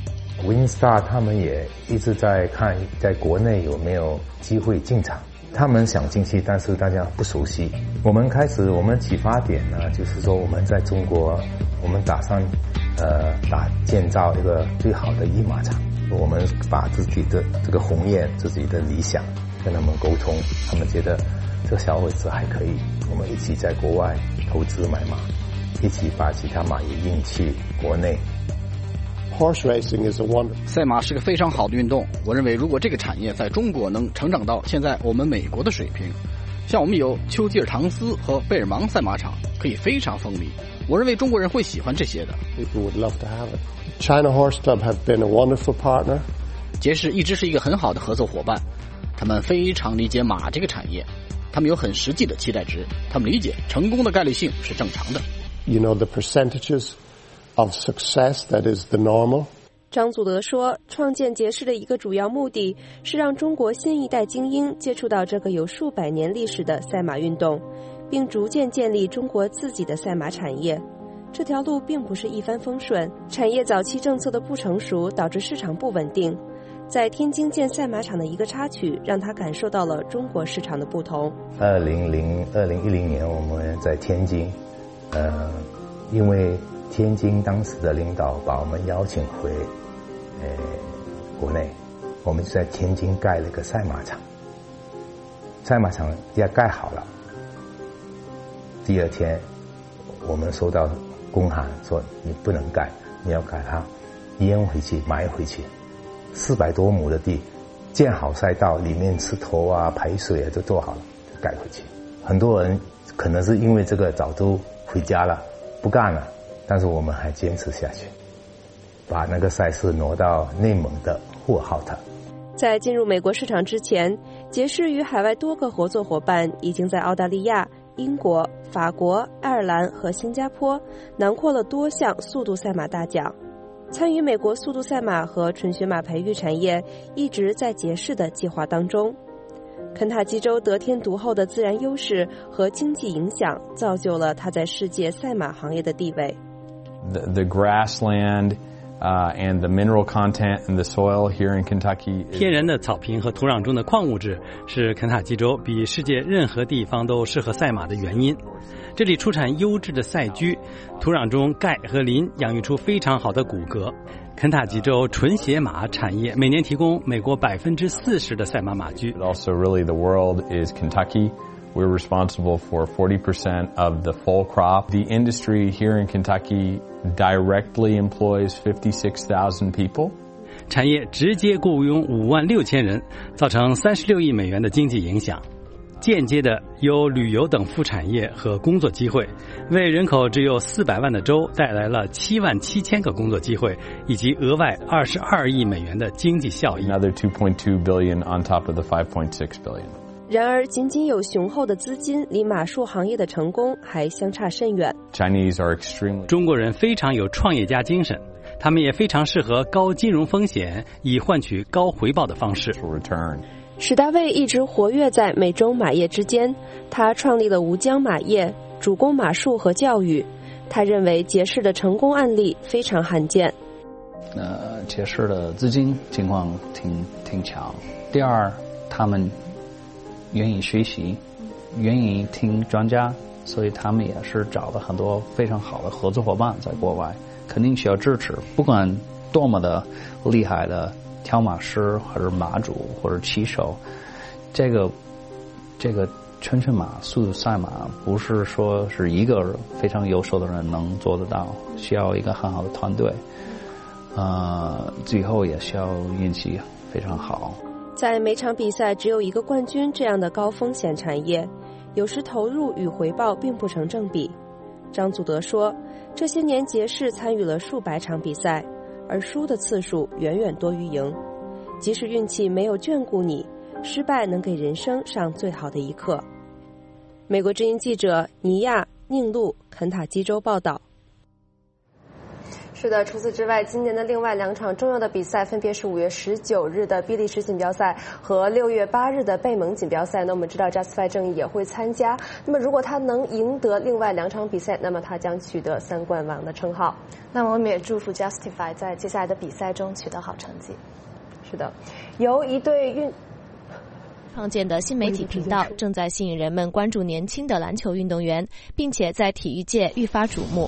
Winstar 他们也一直在看在国内有没有机会进场，他们想进去，但是大家不熟悉。我们开始，我们启发点呢，就是说我们在中国，我们打算呃打建造一个最好的育马场，我们把自己的这个鸿雁、自己的理想跟他们沟通，他们觉得这个小伙子还可以，我们一起在国外投资买马，一起把其他马也运去国内。 Horse racing is a wonder. 赛马是个非常好的运动。我认为，如果这个产业在中国能成长到现在我们美国的水平，像我们有丘吉尔唐斯和贝尔芒赛马场，可以非常风靡。我认为中国人会喜欢这些的。 People would love to have it. China Horse Club have been a wonderful partner. 杰士一直是一个很好的合作伙伴，他们非常理解马这个产业，他们有很实际的期待值，他们理解成功的概率性是正常的。 You know the percentages of success that is the normal. 张祖德说，创建杰士的一个主要目的是让中国新一代精英接触到这个有数百年历史的赛马运动，并逐渐建立中国自己的赛马产业。这条路并不是一帆风顺，产业早期政策的不成熟导致市场不稳定。在天津建赛马场的一个插曲，让他感受到了中国市场的不同。 二零零二零一零年，我们在天津，呃，因为天津当时的领导把我们邀请回，呃，国内，我们就在天津盖了一个赛马场。赛马场要盖好了，第二天我们收到公函说你不能盖，你要盖它淹回去埋回去。四百多亩的地，建好赛道，里面石头啊、排水啊都做好了，就盖回去。很多人可能是因为这个早都回家了，不干了，但是我们还坚持下去，把那个赛事挪到内蒙的呼和浩特。 在进入美国市场之前，杰士与海外多个合作伙伴已经在澳大利亚、英国、法国、爱尔兰和新加坡囊括了多项速度赛马大奖。参与美国速度赛马和纯血马培育产业一直在杰士的计划当中。肯塔基州得天独厚的自然优势和经济影响，造就了它在世界赛马行业的地位。 The, the grassland uh, and the mineral content in the soil here in Kentucky. 天然的草坪和土壤中的矿物质是肯塔基州比世界任何地方都适合赛马的原因。这里出产优质的赛驹，土壤中钙和磷养育出非常好的骨骼。肯塔基州纯血马产业每年提供美国百分之四十的赛马马驹。 Also, really, the world is Kentucky. We're responsible for forty percent of the full crop. The industry here in Kentucky directly employs fifty-six thousand people. 产业直接雇佣五万六千人，造成三十六亿美元的经济影响。间接的有旅游等副产业和工作机会，为人口只有四百万的州带来了七万七千个工作机会，以及额外二十二亿美元的经济效益。 Another two point two billion on top of the five point six billion. 然而，仅仅有雄厚的资金，离马术行业的成功还相差甚远。 Chinese are extremely. 中国人非常有创业家精神，他们也非常适合高金融风险以换取高回报的方式。 史大卫一直活跃在美洲马业之间，他创立了吴江马业，主攻马术和教育。他认为杰士的成功案例非常罕见。 呃，杰士的资金情况挺挺强。第二，他们愿意学习，愿意听专家，所以他们也是找了很多非常好的合作伙伴在国外，肯定需要支持。不管多么的厉害的挑马师或者马主或者骑手，这个这个纯血马速度赛马不是说是一个非常优秀的人能做得到，需要一个很好的团队，呃，最后也需要运气非常好。 在每场比赛只有一个冠军这样的高风险产业，有时投入与回报并不成正比。张祖德说，这些年杰士参与了数百场比赛，而输的次数远远多于赢。即使运气没有眷顾你，失败能给人生上最好的一课。美国之音记者尼亚宁路肯塔基州报道。是的，除此之外，今年的另外两场重要的比赛分别是五月十九日的比利时锦标赛和六月八日的贝蒙锦标赛。那我们知道 Justify 正义也会参加。那么如果他能赢得另外两场比赛，那么他将取得三冠王的称号。 那么我们也祝福 Justify 在接下来的比赛中取得好成绩。 是的，由一对运创建的新媒体频道正在吸引人们关注年轻的篮球运动员，并且在体育界愈发瞩目。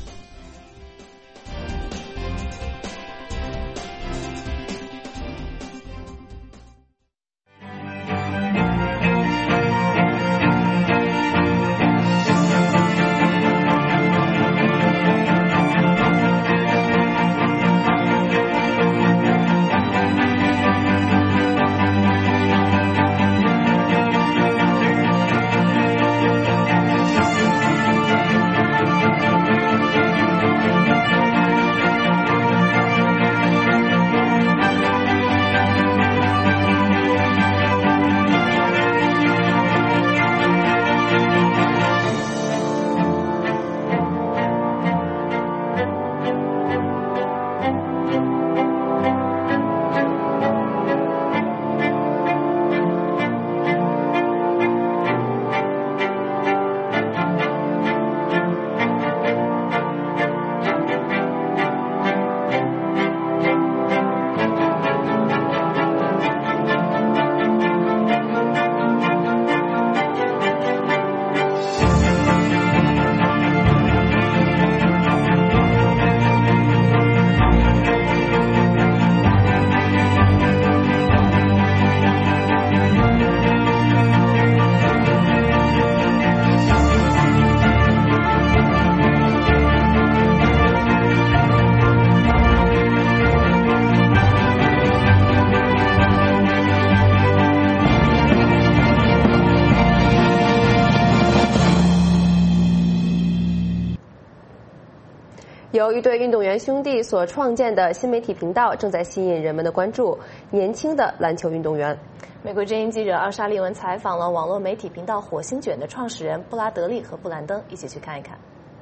由一对运动员兄弟所创建的新媒体频道正在吸引人们的关注，年轻的篮球运动员。 美国之音记者奥莎利文采访了网络媒体频道火星卷的创始人布拉德利和布兰登，一起去看一看。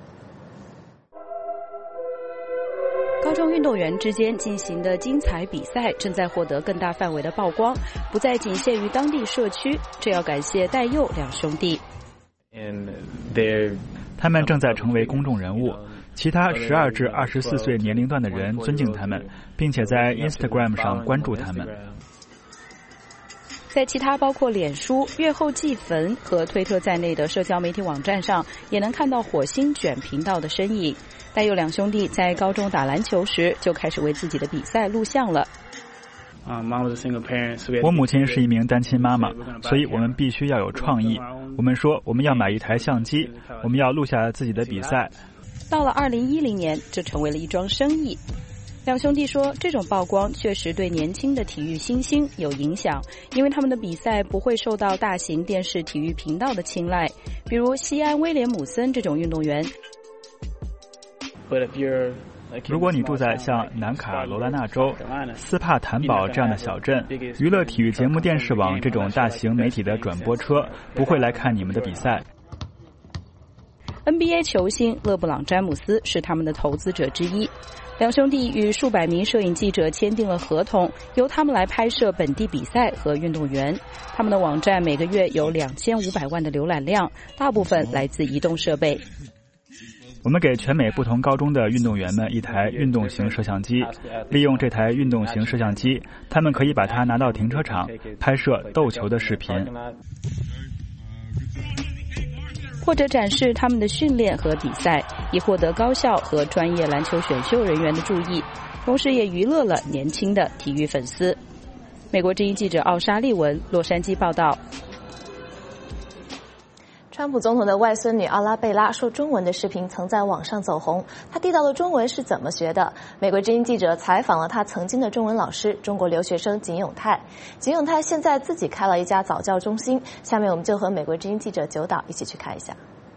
高中运动员之间进行的精彩比赛正在获得更大范围的曝光，不再仅限于当地社区，这要感谢戴佑两兄弟。 他们正在成为公众人物，其他十二至二十四岁年龄段的人尊敬他们，并且在 Instagram 上关注他们。在其他包括脸书、月后祭坟和推特在内的社交媒体网站上，也能看到火星卷频道的身影。戴佑两兄弟在高中打篮球时就开始为自己的比赛录像了。我母亲是一名单亲妈妈，所以我们必须要有创意。我们说我们要买一台相机，我们要录下自己的比赛。到了二零一零年，这成为了一桩生意。两兄弟说，这种曝光确实对年轻的体育新星有影响，因为他们的比赛不会受到大型电视体育频道的青睐，比如西安威廉姆森这种运动员。如果你住在像南卡罗来纳州、斯帕坦堡这样的小镇，娱乐体育节目电视网这种大型媒体的转播车不会来看你们的比赛。N B A 球星勒布朗·詹姆斯是他们的投资者之一。两兄弟与数百名摄影记者签订了合同，由他们来拍摄本地比赛和运动员。他们的网站每个月有两千五百万的浏览量，大部分来自移动设备。我们给全美不同高中的运动员们一台运动型摄像机，利用这台运动型摄像机，他们可以把它拿到停车场，拍摄斗球的视频，或者展示他们的训练和比赛，以获得高校和专业篮球选秀人员的注意，同时也娱乐了年轻的体育粉丝。美国之音记者奥莎利文，洛杉矶报道。 川普总统的外孙女奥拉贝拉说中文的视频曾在网上走红，她地道的中文是怎么学的？美国之音记者采访了她曾经的中文老师，中国留学生景永泰。景永泰现在自己开了一家早教中心，下面我们就和美国之音记者九岛一起去看一下。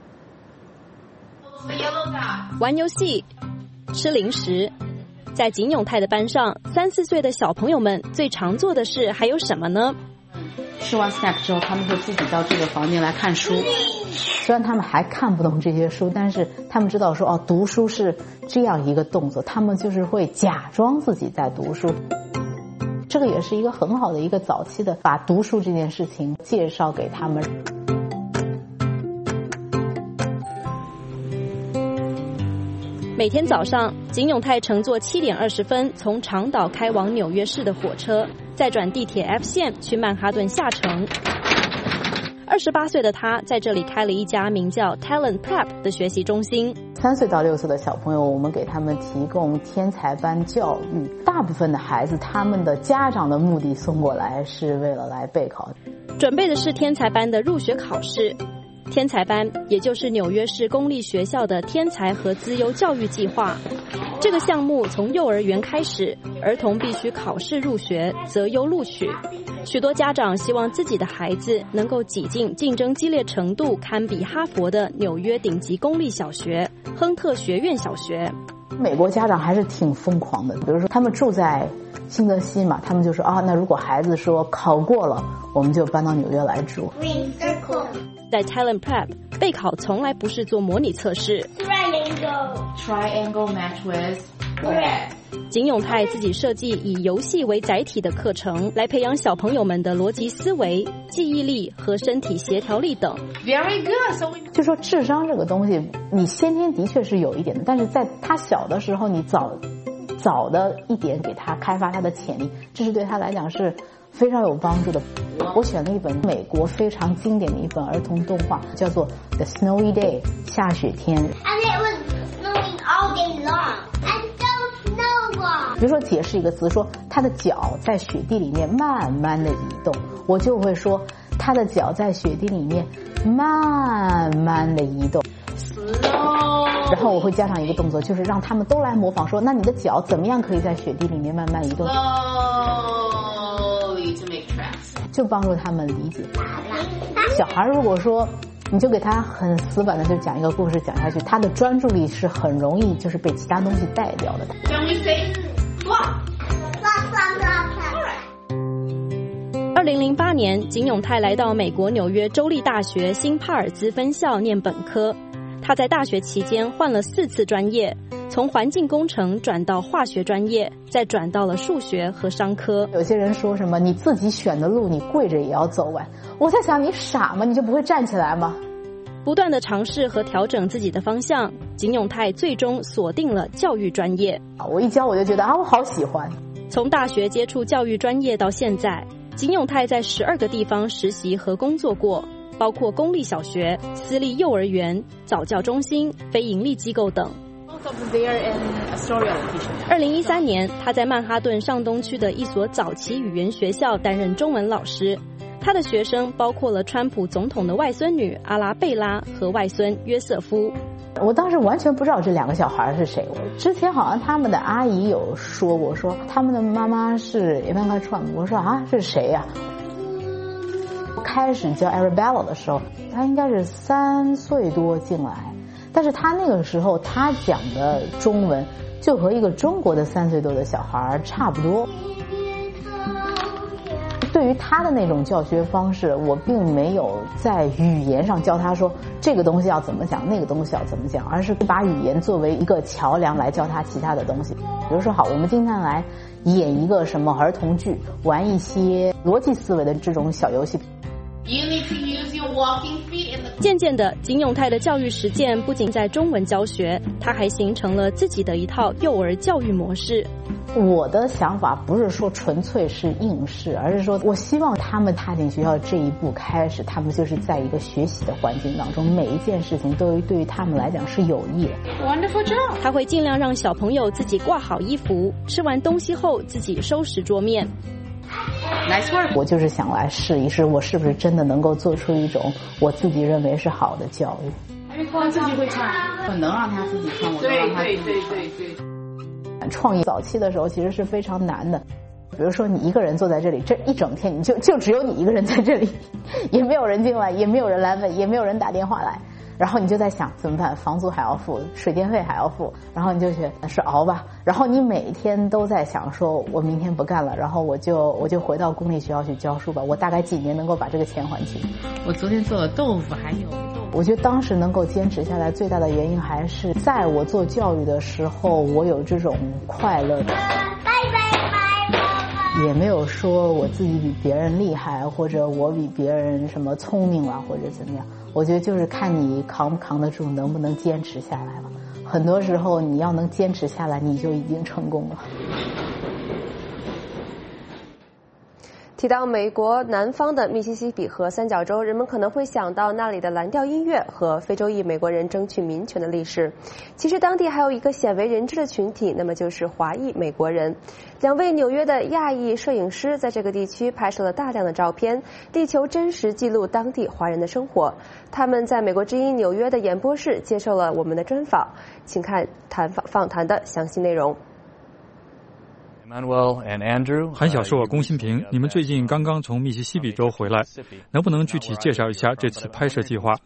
玩游戏，吃零食，在景永泰的班上，三四岁的小朋友们最常做的事还有什么呢？ 吃完 snack 之后，他们会自己到这个房间来看书。虽然他们还看不懂这些书，但是他们知道说哦，读书是这样一个动作，他们就是会假装自己在读书。这个也是一个很好的一个早期的把读书这件事情介绍给他们。 每天早上，景永泰乘坐七点二十分从长岛开往纽约市的火车，再转地铁 F 线去曼哈顿下城。二十八岁的他在这里开了一家名叫 Talent Prep 的学习中心。 三岁到六岁的小朋友，我们给他们提供天才班教育。大部分的孩子，他们的家长的目的送过来是为了来备考， 准备的是天才班的入学考试。天才班也就是纽约市公立学校的天才和资优教育计划。这个项目从幼儿园开始，儿童必须考试入学，择优录取。许多家长希望自己的孩子能够挤进竞争激烈程度堪比哈佛的纽约顶级公立小学亨特学院小学。 美国家长还是挺疯狂的，比如说他们住在新泽西嘛，他们就说啊，那如果孩子说考过了，我们就搬到纽约来住。 在 Talent Prep 备考从来不是做模拟测试。 Triangle Triangle match with red。 景永泰自己设计以游戏为载体的课程，来培养小朋友们的逻辑思维、记忆力和身体协调力等。 Very good。So we... 就说智商这个东西，你先天的确是有一点的，但是在他小的时候，你早早的一点给他开发他的潜力，这是对他来讲是非常有帮助的。我选了一本美国非常经典的一本儿童动画，叫做《The Snowy Day》下雪天。And it was snowing all day long. And so snow. 比如说解释一个词，说他的脚在雪地里面慢慢的移动，我就会说他的脚在雪地里面慢慢的移动。然后我会加上一个动作，就是让他们都来模仿说，那你的脚怎么样可以在雪地里面慢慢移动？就帮助他们理解。小孩如果说你就给他很死板的就讲一个故事讲下去，他的专注力是很容易就是被其他东西带掉的。 二零零八年，景永泰来到美国纽约州立大学新帕尔兹分校念本科。他在大学期间换了四次专业，从环境工程转到化学专业，再转到了数学和商科。 有些人说什么你自己选的路你跪着也要走完，我在想你傻吗？你就不会站起来吗？ 不断的尝试和调整自己的方向，景永泰最终锁定了教育专业。 我一教我就觉得啊，我好喜欢。 从大学接触教育专业到现在，景永泰在十二个地方实习和工作过，包括公立小学、私立幼儿园、早教中心、非营利机构等。二零一三年，他在曼哈顿上东区的一所早期语言学校担任中文老师。他的学生包括了川普总统的外孙女阿拉贝拉和外孙约瑟夫。 我当时完全不知道这两个小孩是谁，我之前好像他们的阿姨有说我说他们的妈妈是 Ivanka Trump， 我说啊这是谁呀、啊？开始教 Arabella 的时候，他应该是三岁多进来，但是他那个时候他讲的中文就和一个中国的三岁多的小孩差不多。对于他的那种教学方式，我并没有在语言上教他说这个东西要怎么讲，那个东西要怎么讲，而是把语言作为一个桥梁来教他其他的东西。比如说好，我们今天来演一个什么儿童剧，玩一些逻辑思维的这种小游戏。 渐渐的，景永泰的教育实践不仅在中文教学，他还形成了自己的一套幼儿教育模式。 我的想法不是说纯粹是应试，而是说我希望他们踏进学校这一步开始，他们就是在一个学习的环境当中，每一件事情都对于他们来讲是有益的。 Wonderful job！ 他会尽量让小朋友自己挂好衣服，吃完东西后自己收拾桌面。 Nice work！ 我就是想来试一试，我是不是真的能够做出一种我自己认为是好的教育。 他自己会唱，我能让他自己唱，我能让他自己唱。对对对对对。创业早期的时候其实是非常难的，比如说你一个人坐在这里，这一整天你就就只有你一个人在这里，也没有人进来，也没有人来问，也没有人打电话来，然后你就在想怎么办，房租还要付，水电费还要付，然后你就觉得是熬吧，然后你每天都在想说我明天不干了，然后我就我就回到公立学校去教书吧，我大概几年能够把这个钱还清。 我昨天做的豆腐还有我觉得当时能够坚持下来最大的原因还是在我做教育的时候我有这种快乐的，也没有说我自己比别人厉害，或者我比别人什么聪明了或者怎么样，我觉得就是看你扛不扛得住，能不能坚持下来了。很多时候你要能坚持下来，你就已经成功了。 提到美国南方的密西西比河三角洲，人们可能会想到那里的蓝调音乐和非洲裔美国人争取民权的历史。其实当地还有一个鲜为人知的群体，那么就是华裔美国人。两位纽约的亚裔摄影师在这个地区拍摄了大量的照片，力求真实记录当地华人的生活。他们在美国之音纽约的演播室接受了我们的专访，请看谈访访谈的详细内容。 韩小硕、龚新平，你们最近刚刚从密西西比州回来，能不能具体介绍一下这次拍摄计划？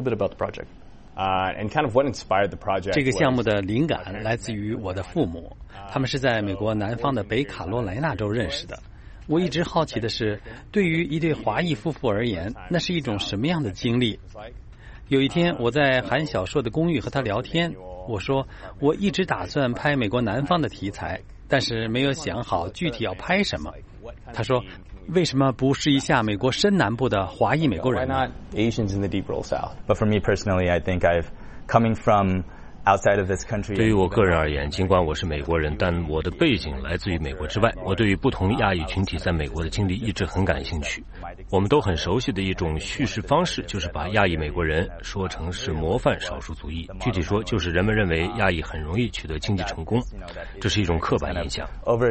这个项目的灵感来自于我的父母，他们是在美国南方的北卡罗来纳州认识的。我一直好奇的是，对于一对华裔夫妇而言，那是一种什么样的经历？有一天，我在韩小硕的公寓和他聊天，我说我一直打算拍美国南方的题材，但是没有想好具体要拍什么。他说，为什么不试一下美国深南部的华裔美国人呢？ Asians in the deep rural south. But for me personally, I think I've coming from outside of this country. 对于我个人而言，尽管我是美国人，但我的背景来自于美国之外。我对于不同亚裔群体在美国的经历一直很感兴趣。我们都很熟悉的一种叙事方式，就是把亚裔美国人说成是模范少数族裔。具体说，就是人们认为亚裔很容易取得经济成功，这是一种刻板印象。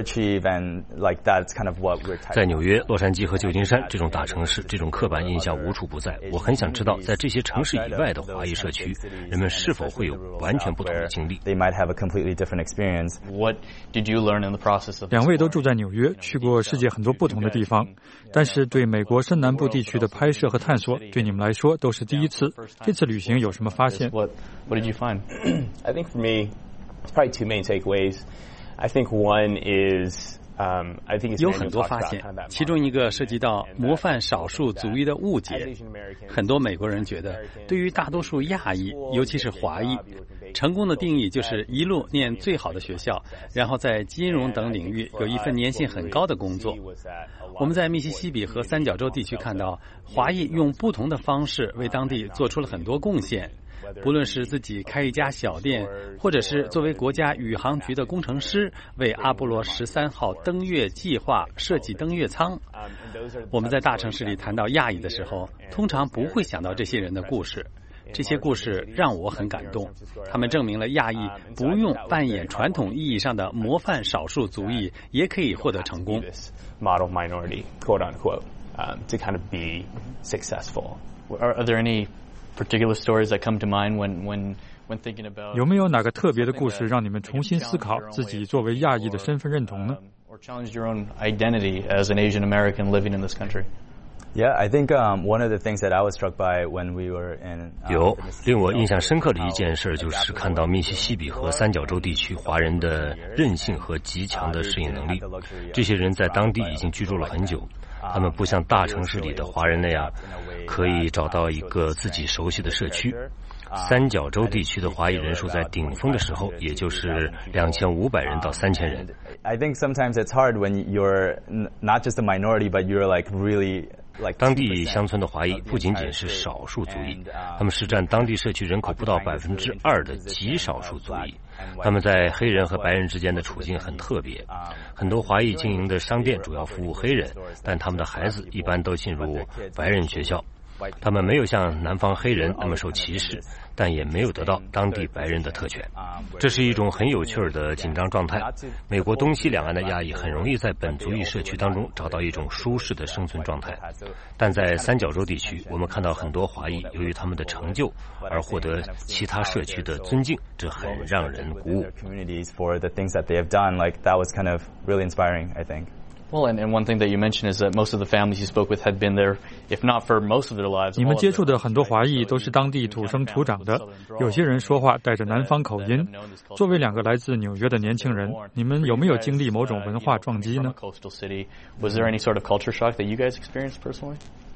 在纽约、洛杉矶和旧金山这种大城市，这种刻板印象无处不在。我很想知道，在这些城市以外的华裔社区，人们是否会有完全全不同的经历。 They might have a completely different experience. What did you learn in the process of? 两位都住在纽约，去过世界很多不同的地方，但是对美国深南部地区的拍摄和探索，对你们来说都是第一次。这次旅行有什么发现 ？What What did you find? I think for me, it's probably two main takeaways. I think one is. 有很多发现，其中一个涉及到模范少数族裔的误解。很多美国人觉得，对于大多数亚裔，尤其是华裔，成功的定义就是一路念最好的学校，然后在金融等领域有一份年薪很高的工作。我们在密西西比和三角洲地区看到，华裔用不同的方式为当地做出了很多贡献。不论是自己开一家小店，或者是作为国家宇航局的工程师为阿波罗十三号登月计划设计登月舱。我们在大城市里谈到亚裔的时候，通常不会想到这些人的故事。这些故事让我很感动，他们证明了亚裔不用扮演传统意义上的模范少数族裔，也可以获得成功。 Model minority, quote unquote, um, to kind of be successful. Are, are there any particular stories that come to mind when when when thinking about? 有没有哪个特别的故事让你们重新思考自己作为亚裔的身份认同呢？ Or challenge your own identity as an Asian American living in this country? Yeah, I think um, one of the things that I was struck by when we were in 有令我印象深刻的一件事，就是看到密西西比和三角洲地区华人的韧性和极强的适应能力。这些人在当地已经居住了很久，他们不像大城市里的华人那样可以找到一个自己熟悉的社区。三角洲地区的华裔人数在顶峰的时候，也就是两千五百人到三千人。 I think sometimes it's hard when you're not just a minority, but you're like really. 当地乡村的华裔不仅仅是少数族裔，他们是占当地社区人口不到百分之二的极少数族裔。他们在黑人和白人之间的处境很特别。很多华裔经营的商店主要服务黑人，但他们的孩子一般都进入白人学校。他们没有像南方黑人那么受歧视，但也没有得到当地白人的特权。这是一种很有趣的紧张状态。美国东西两岸的亚裔很容易在本族裔社区当中找到一种舒适的生存状态，但在三角洲地区，我们看到很多华裔由于他们的成就而获得其他社区的尊敬，这很让人鼓舞。 Well, and, and one thing that you mentioned is that most of the families you spoke with had been there, if not for most of their lives. 你们接触的很多华裔都是当地土生土长的，有些人说话带着南方口音。作为两个来自纽约的年轻人，你们有没有经历某种文化撞击呢？ Was there any sort of culture shock that you guys experienced personally?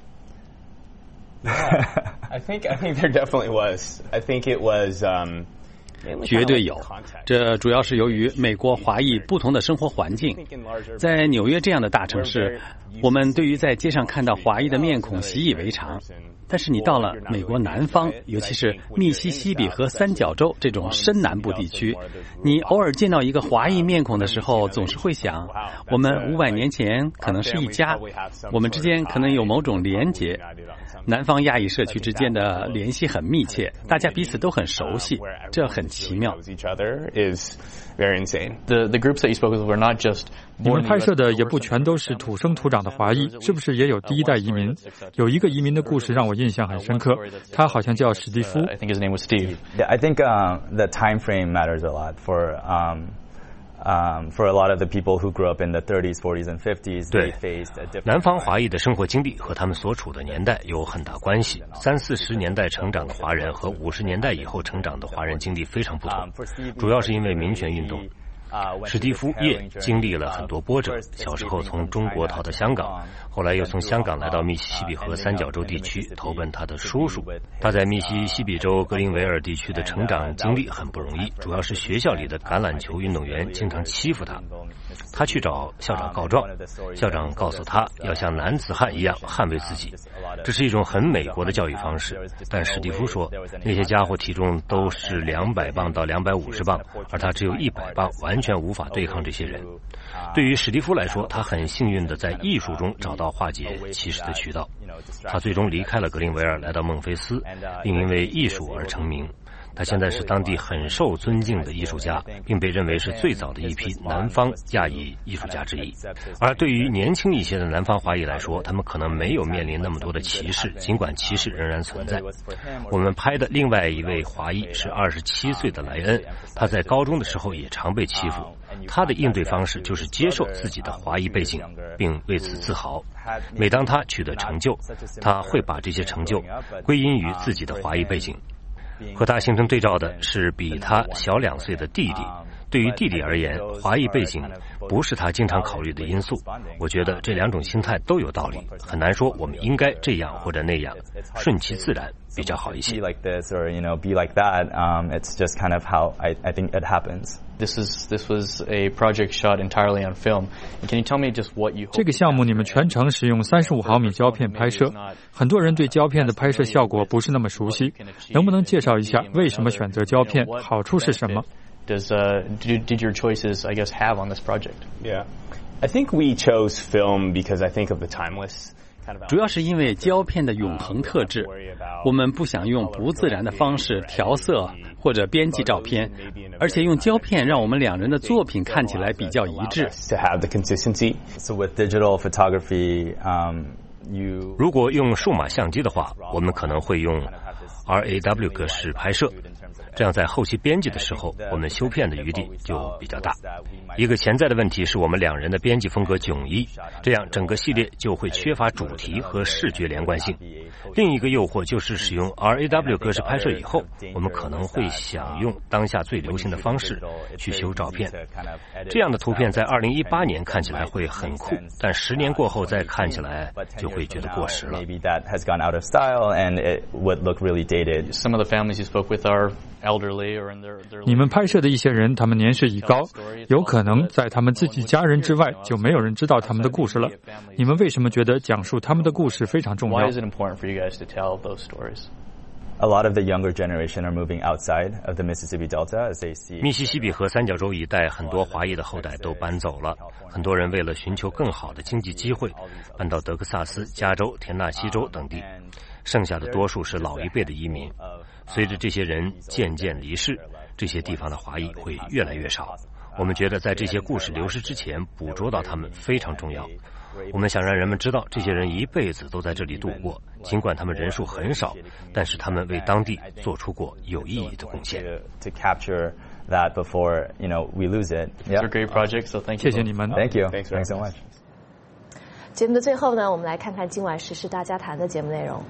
Yeah, I think I think there definitely was. I think it was. Um, 绝对有，这主要是由于美国华裔不同的生活环境。在纽约这样的大城市，我们对于在街上看到华裔的面孔习以为常，但是你到了美国南方，尤其是密西西比和三角洲这种深南部地区，你偶尔见到一个华裔面孔的时候，总是会想，我们五百年前可能是一家，我们之间可能有某种连结。南方亚裔社区之间的联系很密切，大家彼此都很熟悉，这很奇妙。 The the groups that you spoke with were not just. 你们拍摄的也不全都是土生土长的华裔，是不是也有第一代移民？有一个移民的故事让我印象很深刻，他好像叫史蒂夫。 I think his name was Steve. I think um, the time frame matters a lot for um, um, for a lot of the people who grew up in the thirties, forties, and fifties. 对，南方华裔的生活经历和他们所处的年代有很大关系。三四十年代成长的华人和五十年代以后成长的华人经历非常不同，主要是因为民权运动。史蒂夫叶经历了很多波折，小时候从中国逃到香港，后来又从香港来到密西西比河三角洲地区投奔他的叔叔。他在密西西比州格林维尔地区的成长经历很不容易，主要是学校里的橄榄球运动员经常欺负他。他去找校长告状，校长告诉他要像男子汉一样捍卫自己，这是一种很美国的教育方式。但史蒂夫说，那些家伙体重都是两百磅到两百五十磅，而他只有一百磅，完全无法对抗这些人。对于史蒂夫来说，他很幸运地在艺术中找到化解歧视的渠道。他最终离开了格林维尔，来到孟菲斯，并因为艺术而成名。 他现在是当地很受尊敬的艺术家，并被认为是最早的一批南方亚裔艺术家之一。而对于年轻一些的南方华裔来说，他们可能没有面临那么多的歧视，尽管歧视仍然存在。我们拍的另外一位华裔是二十七岁的莱恩，他在高中的时候也常被欺负，他的应对方式就是接受自己的华裔背景，并为此自豪。每当他取得成就，他会把这些成就归因于自己的华裔背景。和他形成对照的是比他小两岁的弟弟。对于弟弟而言，华裔背景不是他经常考虑的因素。我觉得这两种心态都有道理，很难说我们应该这样或者那样，顺其自然比较好一些。 This is this was a project shot entirely on film. Can you tell me just what you? 这个项目你们全程使用三十五毫米胶片拍摄，很多人对胶片的拍摄效果不是那么熟悉，能不能介绍一下为什么选择胶片，好处是什么 ？Does uh did, did your choices I guess have on this project? Yeah, I think we chose film because I think of the timeless. 主要是因为胶片的永恒特质，我们不想用不自然的方式调色或者编辑照片，而且用胶片让我们两人的作品看起来比较一致。 如果用数码相机的话，我们可能会用 R A W 格式拍摄，这样在后期编辑的时候，我们修片的余地就比较大。一个潜在的问题是我们两人的编辑风格迥异，这样整个系列就会缺乏主题和视觉连贯性。另一个诱惑就是使用 R A W 格式拍摄以后，我们可能会想用当下最流行的方式去修照片。这样的图片在二零一八年看起来会很酷，但十年过后再看起来就会觉得过时了。 Some of the families you spoke with are elderly or in their their 你们拍摄的一些人，他们年事已高，有可能在他们自己家人之外就没有人知道他们的故事了。你们为什么觉得讲述他们的故事非常重要 Why is it important for you guys to tell those stories? A lot of the younger generation are moving outside of the Mississippi Delta as they see. 密西西比河三角洲一带很多华裔的后代都搬走了，很多人为了寻求更好的经济机会，搬到德克萨斯、加州、田纳西州等地。剩下的多数是老一辈的移民。随着这些人渐渐离世，这些地方的华裔会越来越少。我们觉得在这些故事流失之前捕捉到他们非常重要。我们想让人们知道这些人一辈子都在这里度过，尽管他们人数很少，但是他们为当地做出过有意义的贡献。 That before, you know, we lose it. Yeah. It's a great project, so thank you. 谢谢你们 Thank you. Thanks, Thanks so much. 节目的最后呢，我们来看看今晚时事大家谈的节目内容。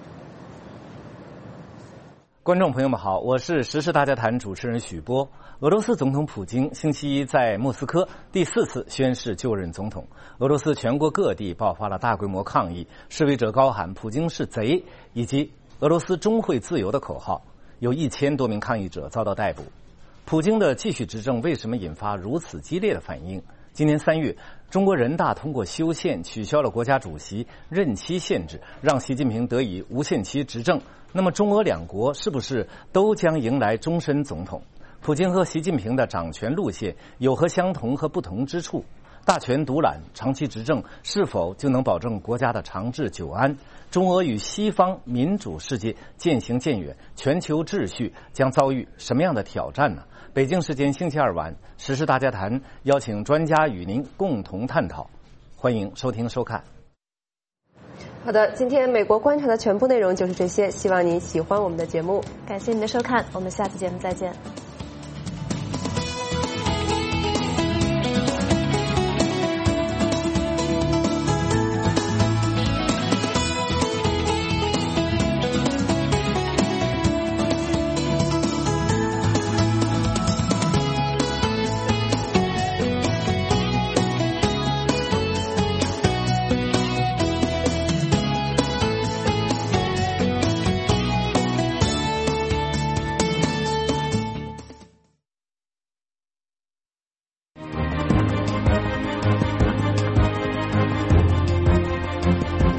观众朋友们好，我是时事大家谈主持人许波。俄罗斯总统普京星期一在莫斯科第四次宣誓就任总统，俄罗斯全国各地爆发了大规模抗议，示威者高喊普京是贼以及俄罗斯终会自由的口号，有一千多名抗议者遭到逮捕。普京的继续执政为什么引发如此激烈的反应？今年三月，中国人大通过修宪取消了国家主席任期限制，让习近平得以无限期执政。那么中俄两国是不是都将迎来终身总统？普京和习近平的掌权路线有何相同和不同之处？大权独揽、长期执政是否就能保证国家的长治久安？中俄与西方民主世界渐行渐远，全球秩序将遭遇什么样的挑战呢？北京时间星期二晚，时事大家谈邀请专家与您共同探讨，欢迎收听收看。 好的，今天美国观察的全部内容就是这些，希望您喜欢我们的节目， 感谢您的收看，我们下次节目再见。